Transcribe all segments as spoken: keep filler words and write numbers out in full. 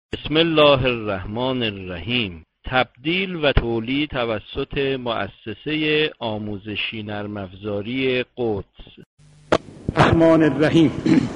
بسم الله الرحمن الرحیم. تبدیل و تولید توسط مؤسسه آموزشی نرم افزاری قدس. الرحمن الرحیم.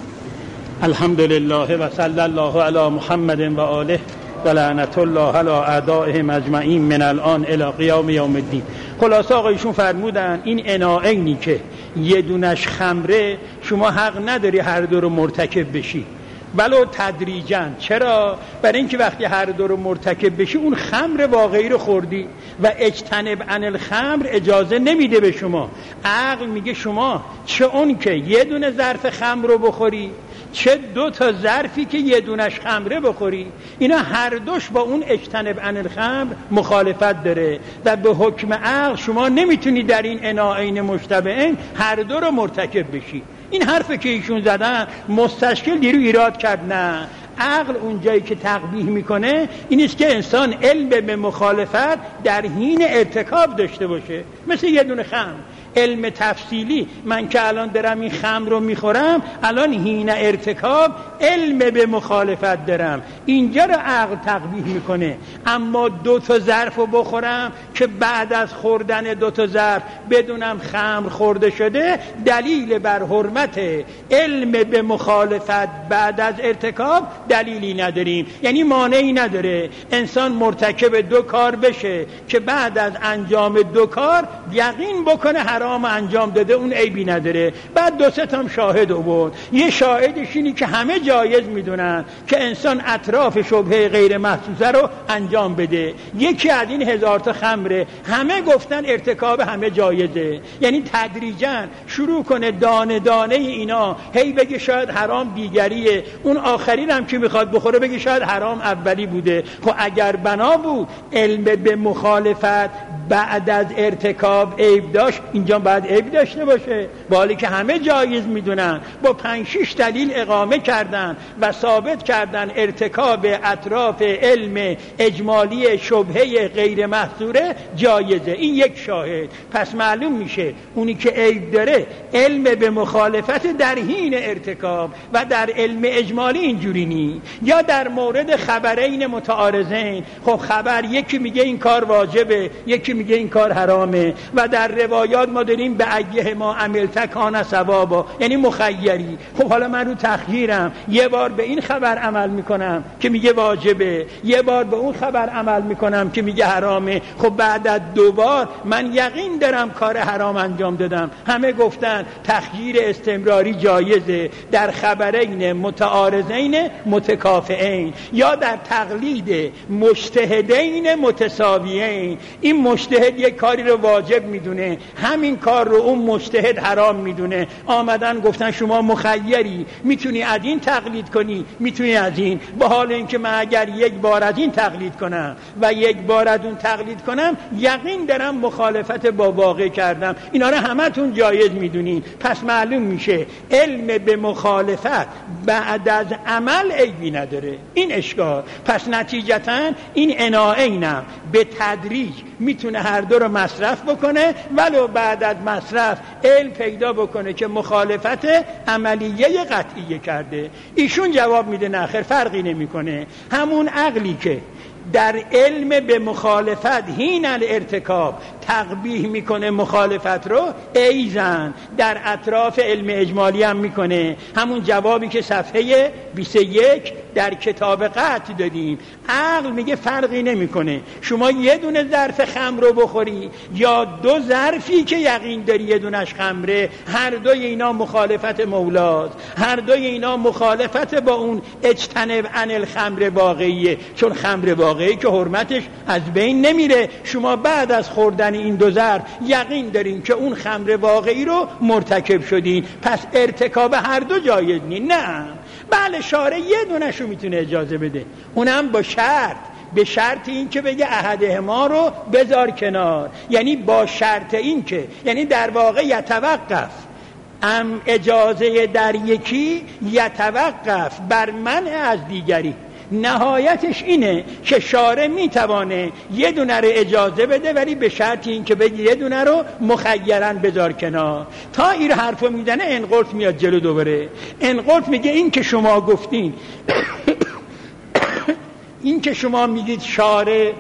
الحمد لله و صلی الله علی محمد و آله و لعنت الله علی اعدائهم اجمعین من الان الی قیام یوم الدین. خلاصه آقایشون فرمودن این اناعینی که یه دونش خمره، شما حق نداری هر دو رو مرتکب بشی، ولو تدریجاً. چرا؟ برای اینکه وقتی هر دو رو مرتکب بشی اون خمر واقعی رو خوردی و اجتنب عن الخمر اجازه نمیده به شما. عقل میگه شما چه اون که یه دونه ظرف خمر رو بخوری، چه دو تا ظرفی که یه دونش خمره بخوری، اینا هر دوش با اون اجتنب عن الخمر مخالفت داره و به حکم عقل شما نمیتونی در این اناعین مشتبهین هر دو رو مرتکب بشی. این حرفی که ایشون زدن مستشکل دیرو ایراد کرد. نه، عقل اونجایی که تقبیح میکنه این است که انسان علم به مخالفت در حین ارتکاب داشته باشه. مثل یه دونه خمر، علم تفصیلی، من که الان دارم این خمر رو میخورم، الان حین ارتکاب علم به مخالفت دارم، اینجا رو عقل تقبیح میکنه. اما دو تا ظرف رو بخورم که بعد از خوردن دو تا ظرف بدونم خمر خورده شده، دلیل بر حرمت علم به مخالفت بعد از ارتکاب دلیلی نداریم. یعنی مانعی نداره انسان مرتکب دو کار بشه که بعد از انجام دو کار یقین بکنه حرام انجام داده، اون عیبی نداره. بعد دو سه تا شاهد آورد. یه شاهدش اینی که همه جایز میدونن که انسان اطراف شبهه غیر محسوسه رو انجام بده. یکی از این هزار تا خمره، همه گفتن ارتکاب همه جایزه. یعنی تدریجاً شروع کنه دانه دانه اینا، هی بگه شاید حرام دیگریه، اون آخرین هم که میخواد بخوره بگه شاید حرام اولی بوده. خب اگر بنا بود علم به مخالفت بعد از ارتکاب عیب داشت، اینجا باید عیب داشته باشه. با حالی که همه جایز میدونن، با پنج شش دلیل اقامه کردن و ثابت کردن ارتکاب اطراف علم اجمالی شبهه غیر محصوره جایزه. این یک شاهد. پس معلوم میشه اونی که عیب داره علم به مخالفت در حین ارتکاب و در علم اجمالی اینجوری نی. یا در مورد خبرین متعارضین، خب خبر یکی میگه این کار واجبه، یکی میگه این کار حرامه، و در روایات ما داریم به ایه ما عملت کان ثوابا، یعنی مخیری. خب حالا من رو تخییرم، یه بار به این خبر عمل میکنم که میگه واجبه، یه بار به اون خبر عمل میکنم که میگه حرامه. خب بعد از دو بار من یقین دارم کار حرام انجام دادم. همه گفتن تخییر استمراری جایزه در خبرین متعارضین متکافئین، یا در تقلید مجتهدین متساویین. این مجتهد یک کاری رو واجب میدونه، همین کار رو اون مجتهد حرام میدونه. آمدن گفتن شما مخیری، میتونی از این تقلید کنی، میتونی از این. با حال اینکه من اگر یک بار از این تقلید کنم و یک بار از اون تقلید کنم، یقین دارم مخالفت با واقع کردم. اینا رو همتون جایز میدونین. پس معلوم میشه علم به مخالفت بعد از عمل عیبی نداره. این اشکال. پس نتیجتاً این اناعینم به تدریج میتونه هر دو رو مصرف بکنه، ولو بعد از مصرف علم پیدا بکنه که مخالفت عملیه قطعیه کرده. ایشون جواب میده نه خیر، فرقی نمیکنه. همون عقلی که در علم به مخالفت حین الارتکاب تقبیح میکنه مخالفت رو، ایزن در اطراف علم اجمالی هم میکنه. همون جوابی که صفحه بیست و یک در کتاب قطع دادیم. عقل میگه فرقی نمیکنه شما یه دونه ظرف خمر رو بخوری یا دو ظرفی که یقین داری یه دونش خمره، هر دوی اینا مخالفت مولاست، هر دوی اینا مخالفت با اون اجتنب عن الخمر واقعیه. چون خمر واقعی که حرمتش از بین نمیره، شما بعد از خوردن این دو ظرف یقین دارین که اون خمر واقعی رو مرتکب شدین. پس ارتکاب هر دو جایز نی. نه، بله شارع یه دونش رو میتونه اجازه بده، اونم با شرط، به شرط این که بگه احدهما رو بذار کنار. یعنی با شرط این که، یعنی در واقع یتوقف ام اجازه در یکی یتوقف بر منع از دیگری. نهایتش اینه که شارع میتوانه یه دونه رو اجازه بده، ولی به شرط این که بگه یه دونه رو مخیرن بذار کنار. تا این حرفو میزنه انقلت میاد جلو دوباره. انقلت میگه این که شما گفتین این که شما میگید شارع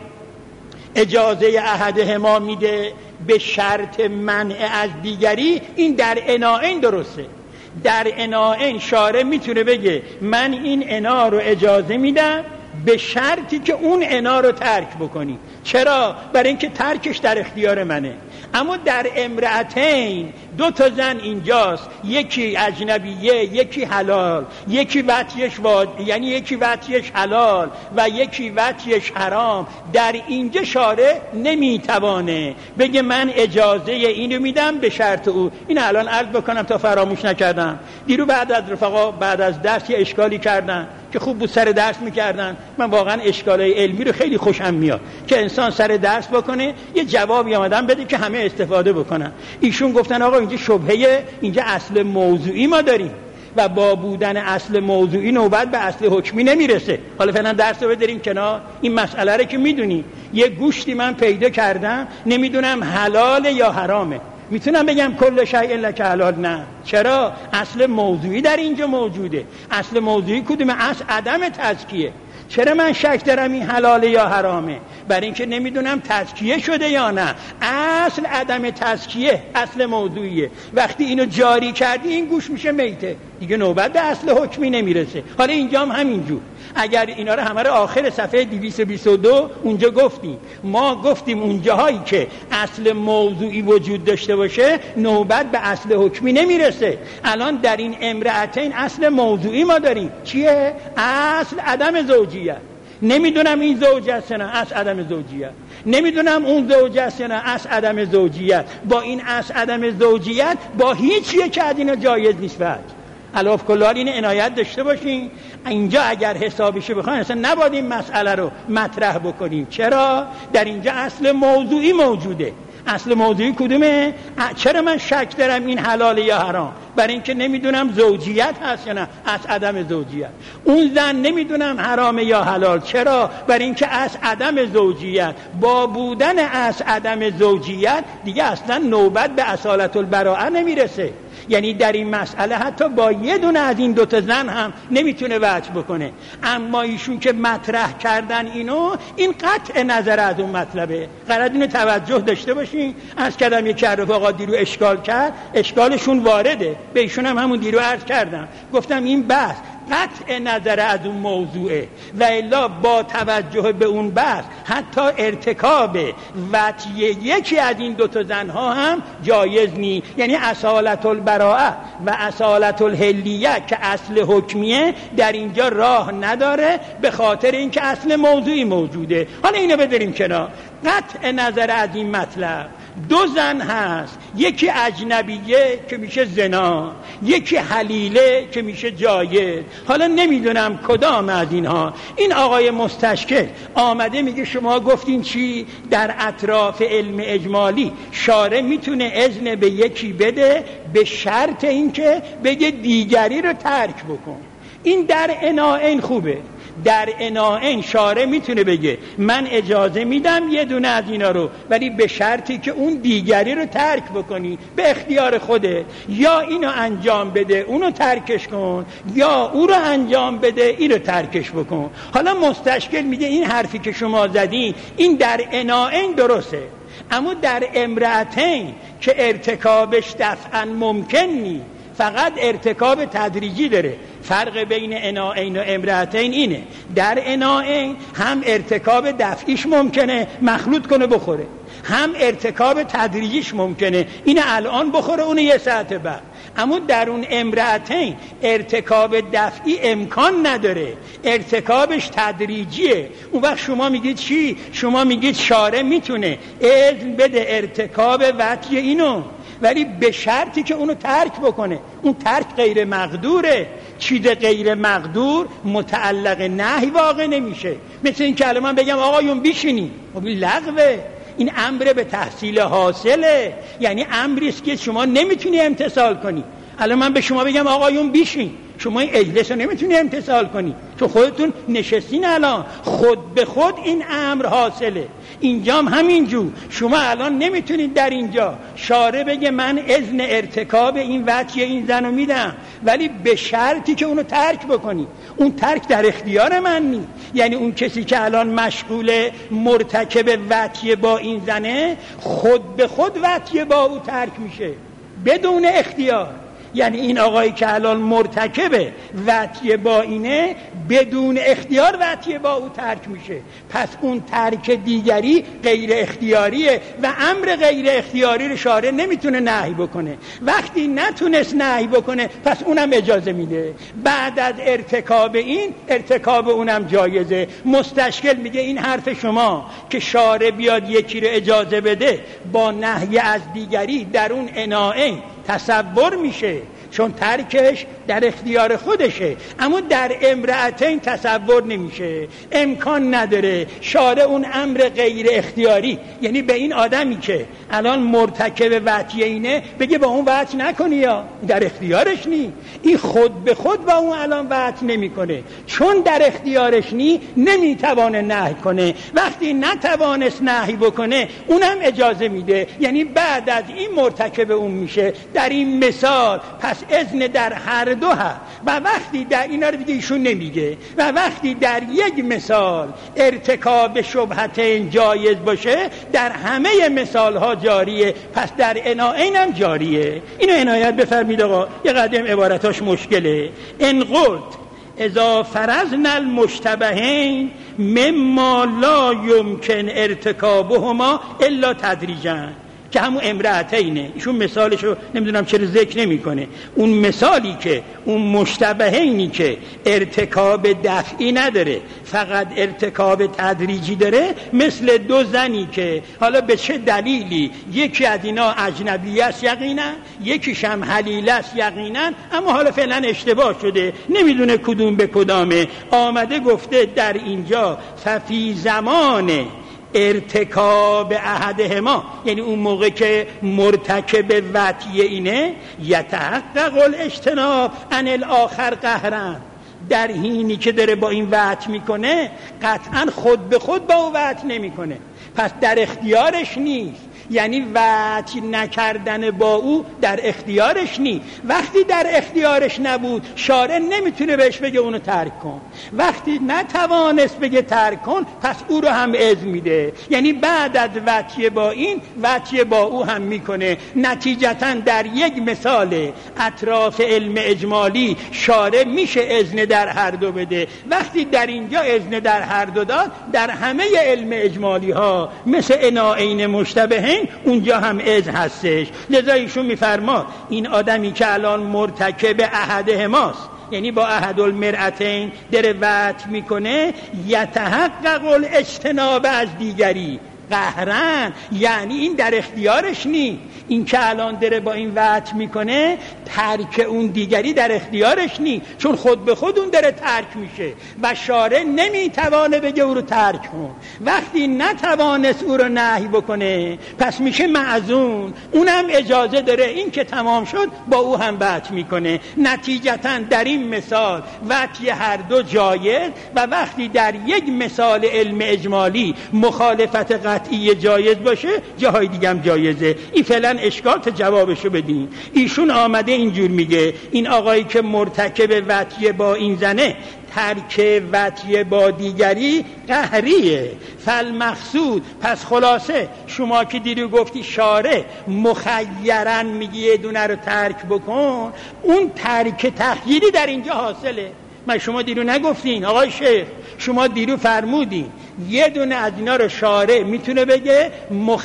اجازه احدهما میده به شرط منع از دیگری، این در عناعین درسته. در عناعین شارع میتونه بگه من این عنا رو اجازه میدم به شرطی که اون عنا رو ترک بکنی. چرا؟ برای اینکه ترکش در اختیار منه. اما در امرأتین دو تا زن اینجاست، یکی اجنبیه یکی حلال، یکی وطیش واد... یعنی یکی وطیش حلال و یکی وطیش حرام. در اینجا شارع نمیتوانه بگه من اجازه اینو میدم به شرط او. این الان عرض بکنم تا فراموش نکردم، دیرو بعد از رفقا بعد از درس یه اشکالی کردن که خوب بود سر درس میکردن. من واقعا اشکالای علمی رو خیلی خوشم میاد که انسان سر درس بکنه یه جوابی آمدن بده که همه استفاده بکنن. ایشون گفتن آقا اینجا شبهه، اینجا اصل موضوعی ما داریم و با بودن اصل موضوعی نوبت به اصل حکمی نمیرسه. حالا فعلا درس رو بذاریم کنار. این مسئله رو که میدونی، یه گوشتی من پیدا کردم نمیدونم حلال یا حرامه، میتونم بگم کل شیء لک حلال؟ نه. چرا؟ اصل موضوعی در اینجا موجوده. اصل موضوعی کدوم؟ اصل عدم تزکیه. چرا من شک دارم این حلاله یا حرامه؟ برای اینکه نمیدونم تزکیه شده یا نه. اصل عدم تزکیه اصل موضوعیه. وقتی اینو جاری کردی این گوش میشه میته، دیگه نوبت به اصل حکمی نمیرسه. حالا اینجا هم همینجور. اگر اینا رو همه رو آخر صفحه دویست و بیست و دو اونجا گفتیم، ما گفتیم اونجاهایی که اصل موضوعی وجود داشته باشه نوبت به اصل حکمی نمیرسه. الان در این امرأتین اصل موضوعی ما داریم، چیه؟ اصل عدم زوجیت. نمیدونم این زوج است نه، اصل عدم زوجیت. نمیدونم اون زوج است نه، اصل عدم زوجیت. با این اصل عدم زوجیت با هیچ یک از اینا جایز نیست. وجه علاوه کلال این عنایت داشته باشین. اینجا اگر حسابشو بخواین اصلا نباید این مسئله رو مطرح بکنیم. چرا؟ در اینجا اصل موضوعی موجوده. اصل موضوعی کدومه؟ چرا من شک دارم این حلال یا حرام؟ برای اینکه نمیدونم زوجیت هست یا نه، از عدم زوجیت. اون زن نمیدونم حرام یا حلال. چرا؟ برای اینکه از عدم زوجیت. با بودن از عدم زوجیت دیگه اصلا نوبت به اصالت البراءه نمیرسه. یعنی در این مسئله حتی با یه دونه از این دوتا زن هم نمیتونه وجه بکنه. اما ایشون که مطرح کردن اینو، این قطع نظر از اون مطلبه. قرار اینو توجه داشته باشین. از کردم یک رفقا دیرو اشکال کرد، اشکالشون وارده. به ایشون هم همون دیرو عرض کردم، گفتم این بحث قطع نظر از اون موضوعه و الا با توجه به اون بحث حتی ارتکاب وطی یکی از این دوتا زنها هم جایز نی. یعنی اصالت البراءه و اصالت الحلیه که اصل حکمیه در اینجا راه نداره، به خاطر اینکه اصل موضوعی موجوده. حالا اینو بذاریم کنار. قطع نظر از این مطلب، دو زن هست، یکی اجنبیه که میشه زنا، یکی حلیله که میشه جایز. حالا نمیدونم کدام از اینها. این آقای مستشکل آمده میگه شما گفتین چی؟ در اطراف علم اجمالی شارع میتونه اذن به یکی بده به شرط اینکه بگه دیگری رو ترک بکن. این در عناعین خوبه. در عناعین شارع میتونه بگه من اجازه میدم یه دونه از اینا رو، ولی به شرطی که اون دیگری رو ترک بکنی، به اختیار خوده. یا اینو انجام بده اونو ترکش کن، یا او رو انجام بده اینو ترکش بکن. حالا مستشکل میگه این حرفی که شما زدین این در عناعین درسته، اما در امرأتین که ارتکابش دفعا ممکن نیست، فقط ارتکاب تدریجی داره. فرق بین عناعین و امرأتین اینه، در عناعین هم ارتکاب دفعیش ممکنه مخلوط کنه بخوره، هم ارتکاب تدریجیش ممکنه اینه الان بخوره اون یه ساعت بعد. اما در اون امرأتین ارتکاب دفعی امکان نداره، ارتکابش تدریجیه. اون وقت شما میگید چی؟ شما میگید شارع میتونه اذن بده ارتکاب وطی اینو، ولی به شرطی که اونو ترک بکنه. اون ترک غیر مقدوره. چیز غیر مقدور متعلق نهی واقع نمیشه. مثل این که من بگم آقایون بیشینی، خب این لغوه. این امر به تحصیل حاصله، یعنی امری است که شما نمیتونی امتثال کنی. الان من به شما بگم آقایون بیشین، شما این اجلس رو نمیتونی امتثال کنی، چون خودتون نشستین. الان خود به خود این امر حاصله. اینجام همینجور. شما الان نمیتونید در اینجا شارع بگه من اذن ارتکاب این وطی این زنو میدم، ولی به شرطی که اونو ترک بکنی. اون ترک در اختیار من نیست. یعنی اون کسی که الان مشغول مرتکب وطی با این زنه، خود به خود وطی با او ترک میشه بدون اختیار. یعنی این آقایی که الان مرتکب وطی با اینه، بدون اختیار وطی با او ترک میشه. پس اون ترک دیگری غیر اختیاریه و امر غیر اختیاری رو شارع نمیتونه نهی بکنه. وقتی نتونست نهی بکنه، پس اونم اجازه میده. بعد از ارتکاب این، ارتکاب اونم جایزه. مستشکل میگه این حرف شما که شارع بیاد یکی رو اجازه بده با نهی از دیگری در اون اناعه تصور میشه، چون ترکش در اختیار خودشه، اما در امرأتین تصور نمیشه، امکان نداره. شارع اون امر غیر اختیاری، یعنی به این آدمی که الان مرتکب وطی اینه بگه با اون وطی نکنی، یا در اختیارش نی. این خود به خود با اون الان وطی نمیکنه، چون در اختیارش نی نمیتوانه نهی کنه. وقتی نتوانست نهی بکنه، اونم اجازه میده، یعنی بعد از این مرتکب اون میشه. در این مثال پس اذن در هر دو هست. و وقتی در اینا رو دیگه ایشون نمیگه، و وقتی در یک مثال ارتکاب شبهتین جایز باشه، در همه مثال ها جاریه، پس در اناعین هم جاریه. اینو عنایت بفرمید آقا، یه قدم عبارتاش مشکله. ان قلت اذا فرضنا المشتبهین مما لا یمکن ارتکابهما الا تدریجا، که همون امرأتینه. ایشون مثالشو نمیدونم چرا ذکر نمیکنه. اون مثالی که اون مشتبهینی که ارتکاب دفعی نداره، فقط ارتکاب تدریجی داره، مثل دو زنی که حالا به چه دلیلی یکی از اینا اجنبی است یقینا، یکیش هم حلیل است یقینا، اما حالا فعلا اشتباه شده، نمیدونه کدوم به کدامه. آمده گفته در اینجا ففی زمانه ارتکاب احدهما، یعنی اون موقع که مرتکب وطی اینه، یتحقق الاجتناب عن الاخر قهرا، در حینی که داره با این وطی میکنه قطعا خود به خود با او وطی نمیکنه، پس در اختیارش نیست. یعنی وطی نکردن با او در اختیارش نیست. وقتی در اختیارش نبود، شارع نمیتونه بهش بگه اونو ترک کن. وقتی نتوانست بگه ترک کن، پس او رو هم اذن میده. یعنی بعد از وطی با این، وطی با او هم میکنه. نتیجتا در یک مثال اطراف علم اجمالی شارع میشه اذن در هر دو بده. وقتی در اینجا اذن در هر دو داد، در همه علم اجمالی ها مثل اناعین مشتبهین اونجا هم اذن هستش. لذا ایشون میفرما این آدمی که الان مرتکب احدهماست، یعنی با احد المرأتین در وطی میکنه، یتحقق الاجتناب از دیگری قهرن، یعنی این در اختیارش نی. این که الان داره با این وطی میکنه، ترک اون دیگری در اختیارش نی، چون خود به خود اون داره ترک میشه و شارع نمیتوانه بگه او رو ترک کن. وقتی نتوانست او رو نهی بکنه، پس میشه معزون، اونم اجازه داره. این که تمام شد با او هم وطی میکنه. نتیجتا در این مثال وطی هر دو جایز، و وقتی در یک مثال علم اجمالی مخالفت قطعی جایز باشه، جاهای دیگه هم جایزه. این فعلا اشکال تا جوابشو بدین. ایشون آمده اینجور میگه این آقایی که مرتکب وطی با این زنه، ترک وطی با دیگری قهریه. فالمقصود، پس خلاصه شما که دیرو گفتی شارع مخیرن میگی یه دونه رو ترک بکن، اون ترک تخییری در اینجا حاصله. من شما دیرو نگفتین آقای شیخ، شما دیرو فرمودین یه دونه از اینا رو شارع میتونه بگه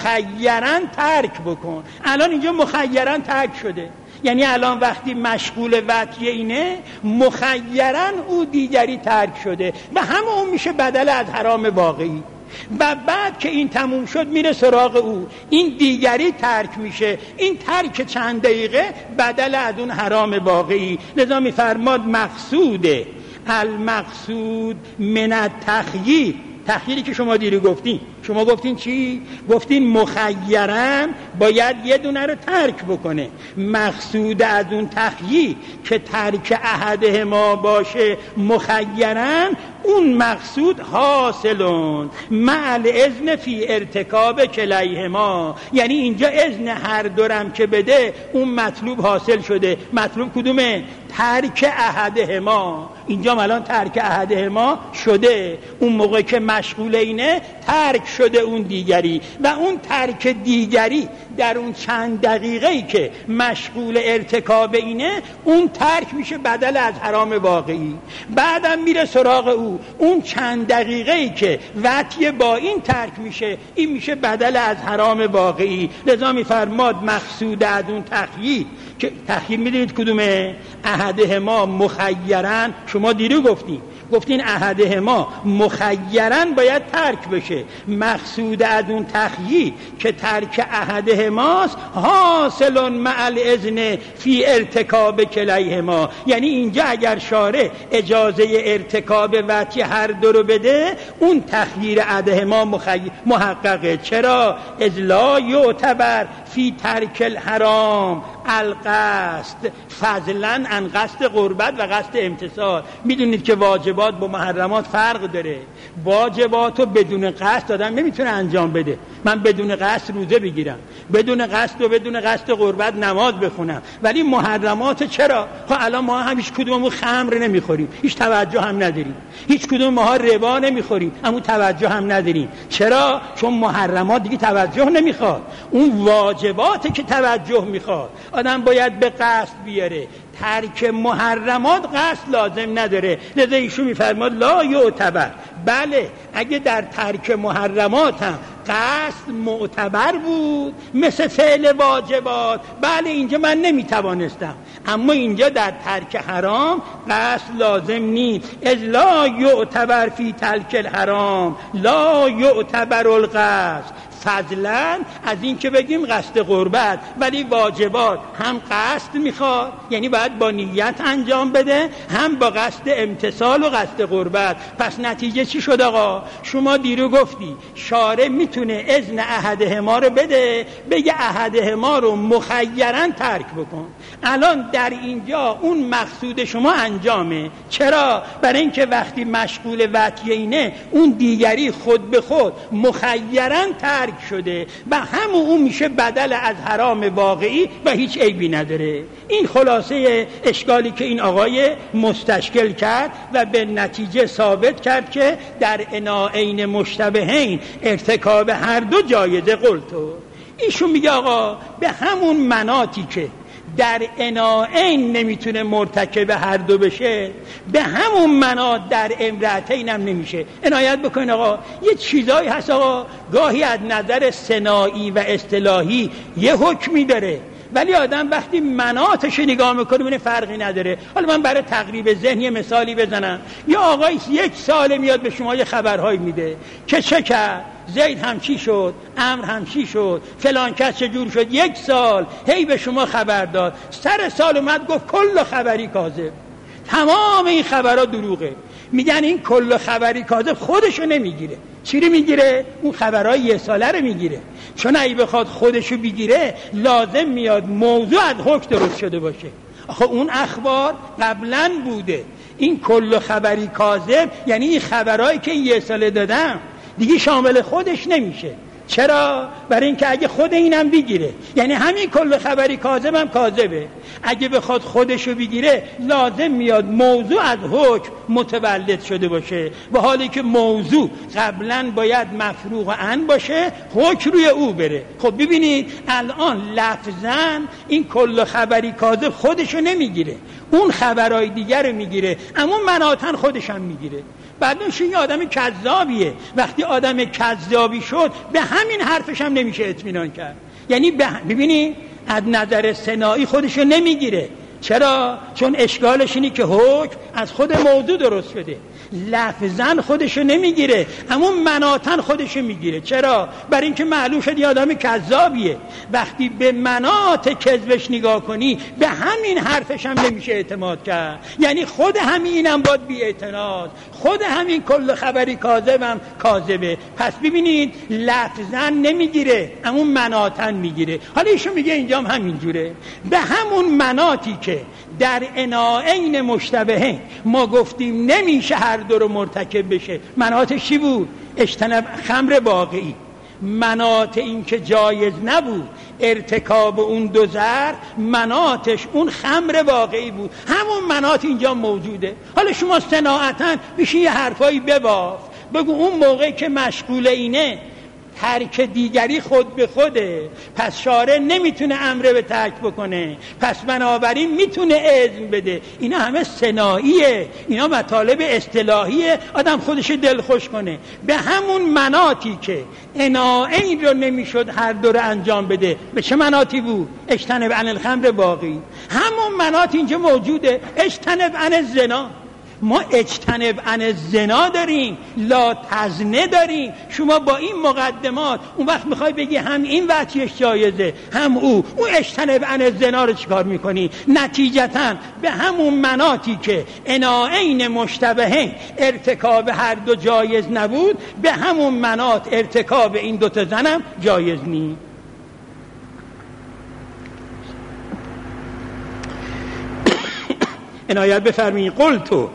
مخیرن ترک بکن. الان اینجا مخیرن ترک شده، یعنی الان وقتی مشغول وطی اینه، مخیرن او دیگری ترک شده و همه اون میشه بدل از حرام واقعی. و بعد که این تموم شد میره سراغ او، این دیگری ترک میشه. این ترک چند دقیقه بدل از اون حرام واقعی. لذا میفرماد مقصوده المقصود من التخییر تخییری که شما دیرو گفتین. شما گفتین چی؟ گفتین مخیرن باید یه دونه رو ترک بکنه. مقصود از اون تخییر که ترک احدهما باشه مخیرن، اون مقصود حاصلون مع الاذن فی ارتکاب کلیهما، یعنی اینجا اذن هر دورم که بده اون مطلوب حاصل شده. مطلوب کدومه؟ ترک احدهما. اینجا الان ترک احدهما شده، اون موقع که مشغول اینه ترک شده اون دیگری، و اون ترک دیگری در اون چند دقیقه‌ای که مشغول ارتکاب اینه اون ترک میشه بدل از حرام واقعی. بعدم میره سراغ او، اون چند دقیقه‌ای که وطی با این ترک میشه این میشه بدل از حرام واقعی. لذا میفرماد مقصود از اون تخییر که تخییر میدونید کدومه؟ احدهما مخیرن. شما دیرو گفتین گفتین احدهما مخیرن باید ترک بشه. مقصود از اون تخییر که ترک احدهماست حاصل مع الاذن فی ارتکاب کلیهما، یعنی اینجا اگر شارع اجازه ارتکاب وطی هر دو رو بده اون تخییر احدهما مخیر محققه. چرا؟ اذ لا یعتبر فی ترک الحرام القصد فضلا عن قصد قربت و قصد امتثال. میدونید که واجبات با محرمات فرق داره. واجباتو بدون قصد آدم نمیتونه انجام بده. من بدون قصد روزه بگیرم، بدون قصد و بدون قصد قربت نماز بخونم، ولی محرمات چرا؟ خب الان ما هم هیچ کدوممون خمر نمیخوریم، هیچ توجه هم نداریم. هیچ کدوم ماها ربا نمیخوریم، اما توجه هم نداریم. چرا؟ چون محرمات دیگه توجه نمیخواد. اون واجباته که توجه میخواد. آدم باید به قصد بیاره. ترک محرمات قصد لازم نداره. لذا ایشون میفرماد لا یعتبر. بله اگه در ترک محرمات هم قصد معتبر بود مثل فعل واجبات، بله اینجا من نمیتوانستم، اما اینجا در ترک حرام قصد لازم نیست. از لا یعتبر فی ترک الحرام لا یعتبر القصد، فضلا از این که بگیم قصد قربت، ولی واجبات هم قصد میخواد، یعنی باید با نیت انجام بده، هم با قصد امتثال و قصد قربت. پس نتیجه چی شد آقا؟ شما دیرو گفتی شارع میتونه اذن احدهما رو بده، بگه احدهما رو مخیرن ترک بکن. الان در اینجا اون مقصود شما انجامه. چرا؟ برای اینکه وقتی مشغول وطی اینه اون دیگری خود به خود مخیرن ترک شده و همون اون میشه بدل از حرام واقعی و هیچ عیبی نداره. این خلاصه اشکالی که این آقای مستشکل کرد و به نتیجه ثابت کرد که در اناعین مشتبهین ارتکاب هر دو جایزه. قلتو ایشون میگه آقا به همون مناطی که در اناعین نمیتونه مرتکب هر دو بشه، به همون مناط در امرأتین هم نمیشه. عنایت بکنین آقا، یه چیزایی هست آقا گاهی از نظر صناعی و اصطلاحی یه حکمی داره، ولی آدم وقتی مناطش نگاه میکنه ببینه فرقی نداره. حالا من برای تقریب ذهن یه مثالی بزنم. یه آقای یک سال میاد به شما یه خبرهایی میده که چه کرد، زید هم چی شد، امر هم چی شد، فلان کس چجور شد. یک سال هی به شما خبر داد، سر سال اومد گفت کل خبری کاذب، تمام این خبرها دروغه. میگن این کل خبری کاذب خودشو نمیگیره. چی رو میگیره؟ اون خبرهای یه ساله رو میگیره. چون اگه بخواد خودشو بگیره لازم میاد موضوع از حکم درست شده باشه. آخه اون اخبار قبلا بوده. این کل خبری کاذب یعنی این خبرهایی که یه ساله دادم دیگه شامل خودش نمیشه. چرا؟ برای اینکه اگه خود اینم بگیره، یعنی همین کل خبری کاذب هم کاذبه، اگه بخواد خودشو بگیره لازم میاد موضوع از حکم متولد شده باشه، و حالی که موضوع قبلا باید مفروغ عن باشه حکم روی او بره. خب ببینید الان لفظاً این کل خبری کاذب خودشو نمیگیره، اون خبرهای دیگر رو میگیره، اما مناطن خودش هم میگیره. بعدش این آدم کذابیه. وقتی آدم کذابی شد به همین حرفش هم نمیشه اطمینان کرد. یعنی ببینی از نظر صناعی خودشو نمیگیره. چرا؟ چون اشکالش اینه که حکم از خود موضوع درست شده. لفظاً خودشو نمیگیره، اما مناتن خودشو میگیره. چرا؟ برای اینکه معلوم شد یه آدم کذابیه. وقتی به منات کذبش نگاه کنی به همین حرفش هم نمیشه اعتماد کرد. یعنی خود همینم باید بی اعتناد، خود همین کل خبری کاذبم کاذبه. پس ببینید لفظاً نمیگیره اما مناتن میگیره. حالا ایشون میگه اینجا هم همین جوره، به همون مناتی که در عناعین مشتبهین ما گفتیم نمیشه هر دو رو مرتکب بشه. مناتش چی بود؟ اجتناب خمر واقعی. منات این که جایز نبود ارتکاب اون دو ضرر، مناتش اون خمر واقعی بود. همون منات اینجا موجوده. حالا شما صناعتاً بشین یه حرفایی بباف، بگو اون موقعی که مشغول اینه ترک دیگری خود به خوده، پس شارع نمیتونه امر به ترک بکنه، پس بنابراین میتونه اذن بده. اینا همه صناعیه، اینا مطالب اصطلاحیه، آدم خودش دل خوش کنه. به همون مناتی که عناعین رو نمیشد هر دو رو انجام بده. به چه مناتی بود؟ اجتنب عن الخمر باقی. همون منات اینجا موجوده. اجتنب عن الزنا، ما اجتنب عن الزنا داریم، لا تزنه داریم. شما با این مقدمات اون وقت میخوای بگی هم این وجهش جایزه هم او، اون اجتنب عن الزنا رو چیکار میکنی؟ نتیجتاً به همون مناتی که عناعین مشتبهین ارتکاب هر دو جایز نبود، به همون منات ارتکاب این دوتا زنم جایز نیست. عنایت بفرمایید. قلتو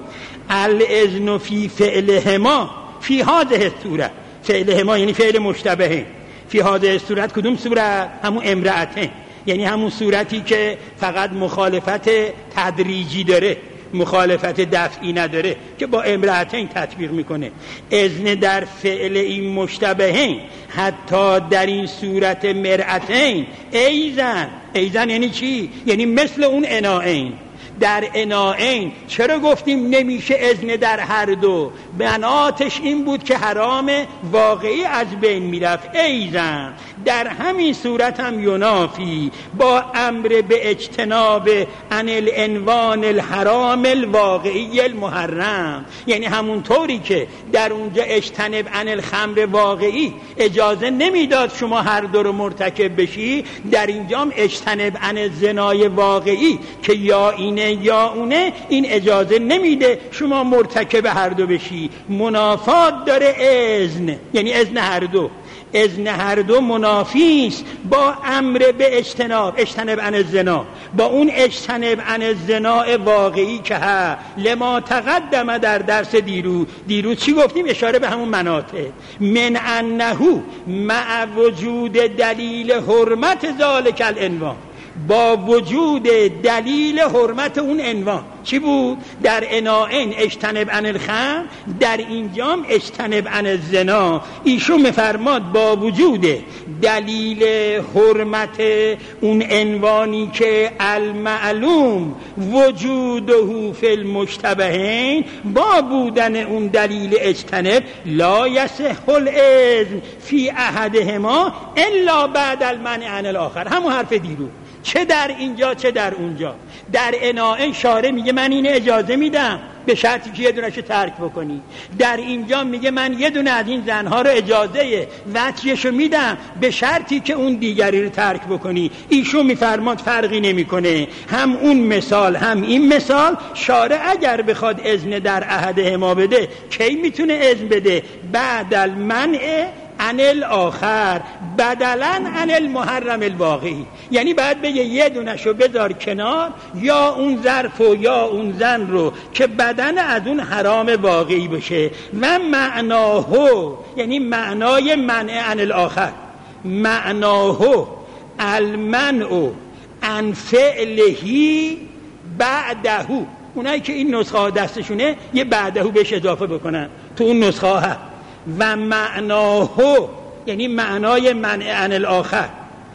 الاذن فی فعلهما فی هذه الصورت. فعلهما یعنی فعل مشتبهه. فی هذه الصورت کدوم صورت؟ همون امرأتین، یعنی همون صورتی که فقط مخالفت تدریجی داره، مخالفت دفعی نداره، که با امرأتین تطبیق میکنه. اذن در فعل این مشتبهین حتی در این صورت مرأتین ایزن. ایزن یعنی چی؟ یعنی مثل اون عناعین. در عناعین چرا گفتیم نمیشه اذن در هر دو؟ بناتش این بود که حرام واقعی از بین میرفت. ایزن در همین صورت هم ینافی با امر به اجتناب عن العنوان الحرام الواقعی المحرم. یعنی همون طوری که در اونجا اجتنب عن الخمر واقعی اجازه نمیداد شما هر دو رو مرتکب بشی، در اینجا هم اجتنب عن الزنای واقعی که یا اینه یا اونه، این اجازه نمیده شما مرتکب هر دو بشی. منافات داره اذن، یعنی اذن هر دو. اذن هر دو منافی است با امر به اجتناب، اجتنب عن الزنا، با اون اجتنب عن الزنا واقعی که ها لما تقدم در درس دیرو. دیرو چی گفتیم؟ اشاره به همون مناطق. من انه مع وجود دلیل حرمت ذالک العنوان، با وجود دلیل حرمت اون عنوان. چی بود؟ در عناعین اجتنب عن الخمر، در اینجام اجتنب عن الزنا. ایشون میفرماد با وجود دلیل حرمت اون عنوانی که المعلوم وجوده فی المشتبهین، با بودن اون دلیل اجتنب لا یصح الاذن فی احدهما الا بعد المنع عن الاخر. همون حرف دیرو، چه در اینجا چه در اونجا. در عناعین شارع میگه من اینو اجازه میدم به شرطی که یه دونهشو ترک بکنی. در اینجا میگه من یه دونه از این زنها رو اجازه وطیشو میدم به شرطی که اون دیگری رو ترک بکنی. ایشون میفرماد فرقی نمیکنه، هم اون مثال هم این مثال. شارع اگر بخواد اذن در احدهما بده، کی میتونه اذن بده؟ بعد المنع عن الاخر بدلاً عن المحرم الواقعی. یعنی بعد بگه یه دونشو بذار کنار، یا اون ظرف و یا اون زن رو که بدن از اون حرام واقعی بشه. و معناه، یعنی معنای منع عن الاخر، معناه المنع عن فعلهی بعده. اونایی که این نسخه ها دستشونه یه بعده بهش اضافه بکنن، تو اون نسخه ها هست. و معناه یعنی معنای منع عن الاخر.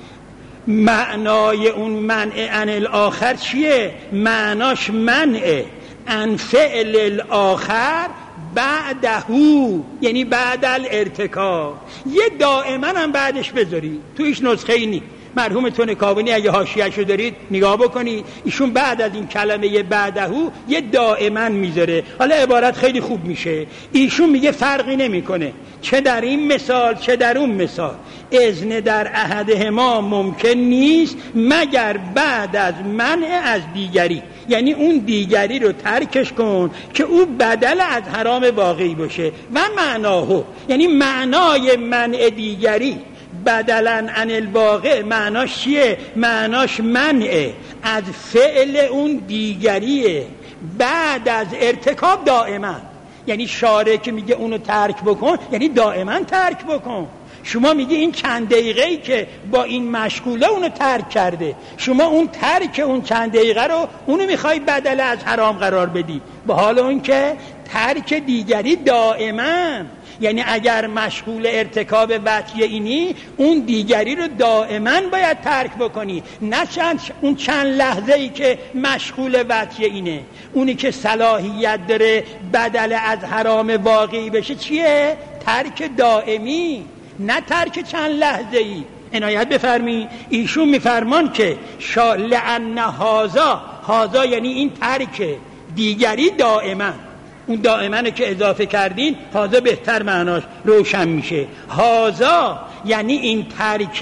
معنای اون منع عن الاخر چیه؟ معناش منع عن فعل الاخر بعدهو، یعنی بعد الارتکاب. یه دائما هم بعدش بذاری، تو هیچ نسخه ای نی. مرحوم تونکاوانی اگه حاشیه‌شو دارید نگاه بکنید، ایشون بعد از این کلمه بعدهو یه دائما میذاره. حالا عبارت خیلی خوب میشه. ایشون میگه فرقی نمیکنه چه در این مثال چه در اون مثال، اذن در احدهما ممکن نیست مگر بعد از منع از دیگری. یعنی اون دیگری رو ترکش کن که او بدل از حرام واقعی باشه. و معناهو، یعنی معنای منع دیگری بدلن عن الواقع معناش چیه؟ معناش منع از فعل اون دیگریه بعد از ارتکاب دائما. یعنی شارع که میگه اونو ترک بکن یعنی دائما ترک بکن. شما میگی این چند دقیقه‌ای که با این مشغوله اونو ترک کرده، شما اون ترک اون چند دقیقه رو اونو میخوای بدل از حرام قرار بدی، به حال اون که ترک دیگری دائما. یعنی اگر مشغول ارتکاب وطیه اینی اون دیگری رو دائما باید ترک بکنی، نه چند اون چند لحظه ای که مشغول وطیه اینه. اونی که صلاحیت داره بدل از حرام واقعی بشه چیه؟ ترک دائمی، نه ترک چند لحظه ای. عنایت بفرمی، ایشون میفرمان که شا لعن هازا، هازا یعنی این ترک دیگری دائما. اون دائمانه که اضافه کردین هازا بهتر معناش روشن میشه. هازا یعنی این ترک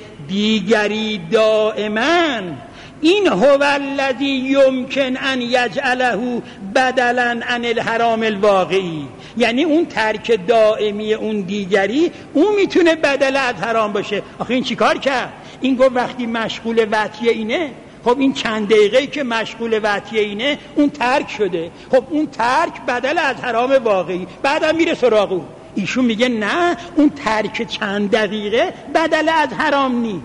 دیگری دائما، این هو الذی یمکن ان یجعله بدلا عن الحرام الواقعی. یعنی اون ترک دائمی اون دیگری اون میتونه بدل از حرام باشه. آخه این چیکار کرد؟ این گفت وقتی مشغول وطیه اینه، خب این چند دقیقه‌ای که مشغول وطیه اینه اون ترک شده، خب اون ترک بدل از حرام واقعی، بعدم میره سراغ اون. ایشون میگه نه، اون ترک چند دقیقه بدل از حرام نی،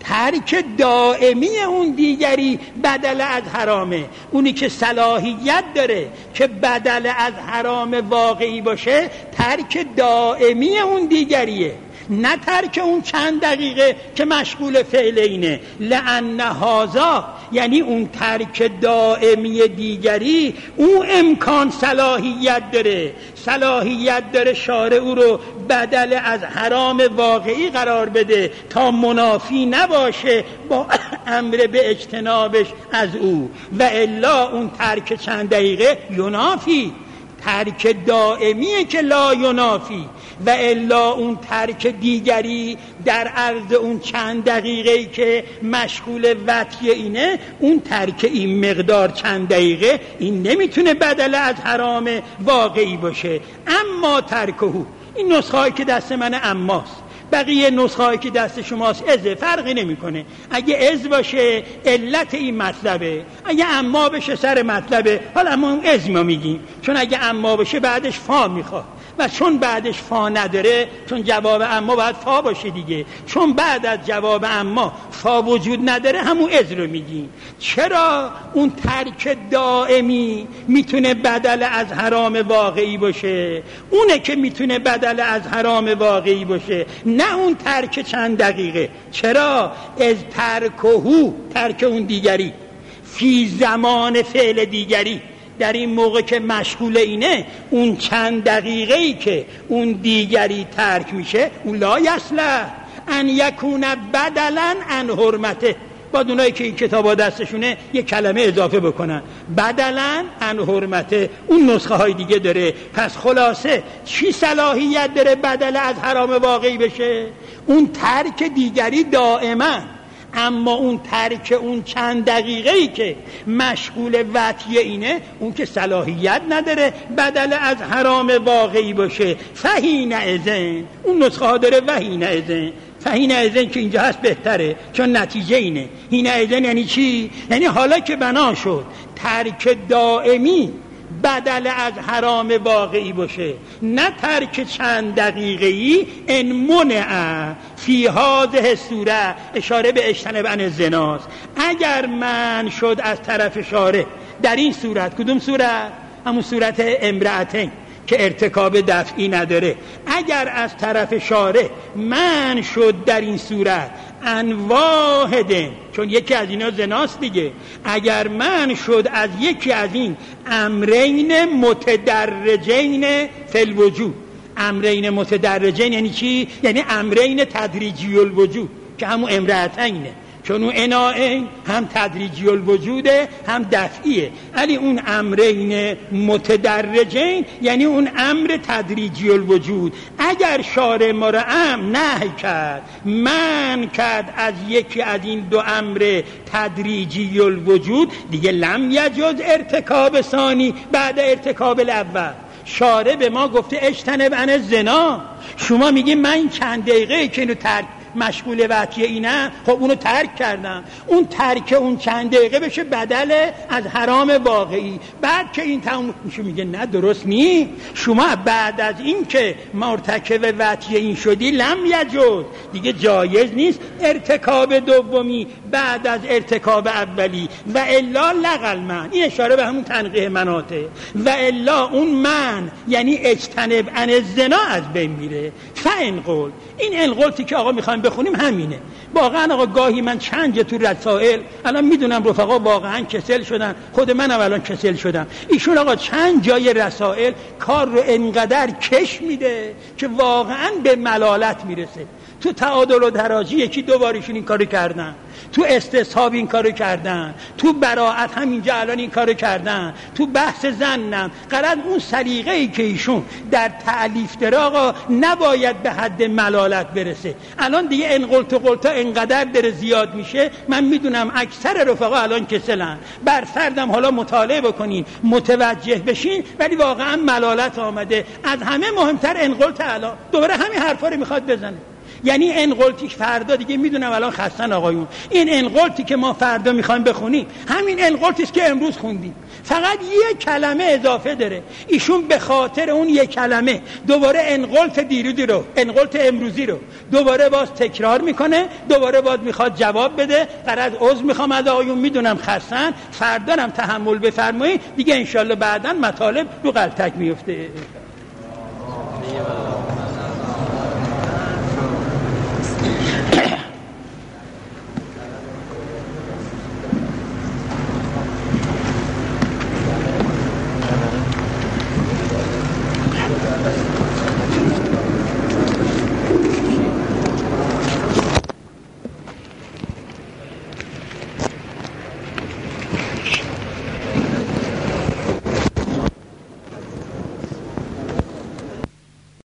ترک دائمی اون دیگری بدل از حرامه. اونی که صلاحیت داره که بدل از حرام واقعی باشه ترک دائمی اون دیگریه، نه ترک اون چند دقیقه که مشغول فعل اینه. لأن هازا یعنی اون ترک دائمی دیگری اون امکان صلاحیت داره، صلاحیت داره شارع او رو بدل از حرام واقعی قرار بده تا منافی نباشه با امر به اجتنابش از او. و الا اون ترک چند دقیقه ینافی، ترک دائمیه که لا ینافی. و الا اون ترک دیگری در عرض اون چند دقیقه‌ای که مشغول وطیه اینه، اون ترک این مقدار چند دقیقه این نمیتونه بدل از حرام واقعی باشه. اما ترکهو، این نسخه هایی که دست من اماست، بقیه نسخه هایی که دست شماست ازه، فرقی نمیکنه. اگه از باشه علت این مطلبه، اگه اما بشه سر مطلبه. حالا ما اون از ما میگیم، چون اگه اما باشه بعدش فا میخواد و چون بعدش فا نداره، چون جواب اما باید فا باشه دیگه، چون بعد از جواب اما فا وجود نداره همون از رو میگیم. چرا؟ اون ترک دائمی میتونه بدل از حرام واقعی باشه، اونه که میتونه بدل از حرام واقعی باشه، نه اون ترک چند دقیقه. چرا؟ از ترکهو، ترک اون دیگری، فی زمان فعل دیگری، در این موقع که مشغول اینه اون چند دقیقه‌ای که اون دیگری ترک میشه اون لا یصلح ان یکون بدلا عن حرمته. با اونایی که این کتابا دستشونه یک کلمه اضافه بکنن، بدلا عن حرمته. اون نسخه های دیگه داره. پس خلاصه چی صلاحیت داره بدل از حرام واقعی بشه؟ اون ترک دیگری دائما. اما اون ترک اون چند دقیقه‌ای که مشغول وطیه اینه اون که صلاحیت نداره بدل از حرام واقعی باشه. فهین اذن، اون نسخه ها داره وهین اذن. فهین اذن که اینجا هست بهتره، چون نتیجه اینه. هین اذن یعنی چی؟ یعنی حالا که بنا شد ترک دائمی بدل از حرام واقعی باشه، نه ترک چند دقیقه‌ای. ان منع فی هذه الصوره، اشاره به اجتناب عن الزناست. اگر من شد از طرف شارع در این صورت، کدوم صورت؟ همون صورت امرأتین که ارتکاب دفعی نداره. اگر از طرف شارع من شد در این صورت ان واحد، چون یکی از اینا زناست دیگه، اگر من شد از یکی از این امرین متدرجین فی الوجود. امرین متدرجین یعنی چی؟ یعنی امرین تدریجی الوجود، که همون امرأتینه، چون اون اناءین هم تدریجی الوجوده هم دفعیه. ولی اون امرین متدرجین یعنی اون امر تدریجی الوجود. اگر شارع ما را امر نهی کرد، من کرد از یکی از این دو امر تدریجی الوجود، دیگه لم یجوز ارتکاب ثانی بعد ارتکاب الاول. شارع به ما گفته اجتنب عن الزنا، شما میگی من چند دقیقه که اینو ترک مشغول وحشی اینه، خب اونو ترک کردم، اون ترک اون چند دقیقه بشه بدل از حرام واقعی. بعد که این تموم میشه میگه نه درست نی، شما بعد از این که مرتکب وحشی این شدی لم یجوز، دیگه جایز نیست ارتکاب دومی بعد از ارتکاب اولی. و الا لغل من، این اشاره به همون تنقیح مناطه، و الا اون من یعنی اجتنب عن الزنا از بین میره. فان قول، این انقلتی که آقا میخوایم بخونیم همینه. واقعا آقا گاهی من چند جا تو رسائل، الان میدونم رفقا واقعا کسل شدن، خود منم الان کسل شدم، ایشون آقا چند جای رسائل کار رو انقدر کش میده که واقعا به ملالت میرسه. تو تعادل و تراجی یکی دو بارشون این کارو کردن، تو استصحاب این کارو کردن، تو براءت همینجا الان این کارو کردن، تو بحث زنم قرار اون سلیقه‌ای که ایشون در تألیف داره آقا نباید به حد ملالت برسه. الان دیگه انقلت و قلتا انقدر داره زیاد میشه، من میدونم اکثر رفقا الان کسلن. بر فردم حالا مطالعه بکنین متوجه بشین، ولی واقعا ملالت آمده. از همه مهمتر انقلت الان دوباره همین حرفا رو میخواد بزنه. یعنی انقلتی که فردا دیگه میدونم الان خستن آقایون، این انقلتی که ما فردا میخوایم بخونیم همین انقلتی است که امروز خوندیم، فقط یک کلمه اضافه داره. ایشون به خاطر اون یک کلمه دوباره انقلت دیروزی رو، انقلت امروزی رو دوباره باز تکرار میکنه، دوباره باز میخواد جواب بده. قرار عذر میخوام از آقایون، میدونم خستن، فردا هم تحمل بفرمایید دیگه، انشالله بعداً مطالب رو غلطک میفته.